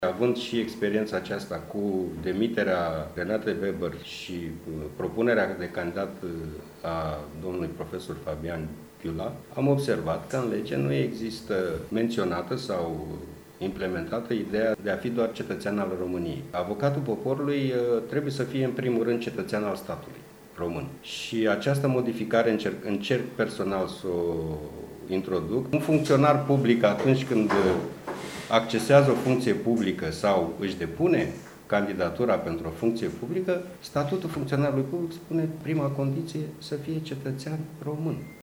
Având și experiența aceasta cu demiterea Renate Weber și propunerea de candidat a domnului profesor Fabian Chiula, am observat că în lege nu există menționată sau implementată ideea de a fi doar cetățean al României. Avocatul poporului trebuie să fie în primul rând cetățean al statului român. Și această modificare încerc personal să o introduc. Un funcționar public, atunci când accesează o funcție publică sau își depune candidatura pentru o funcție publică, statutul funcționarului public spune prima condiție să fie cetățean român.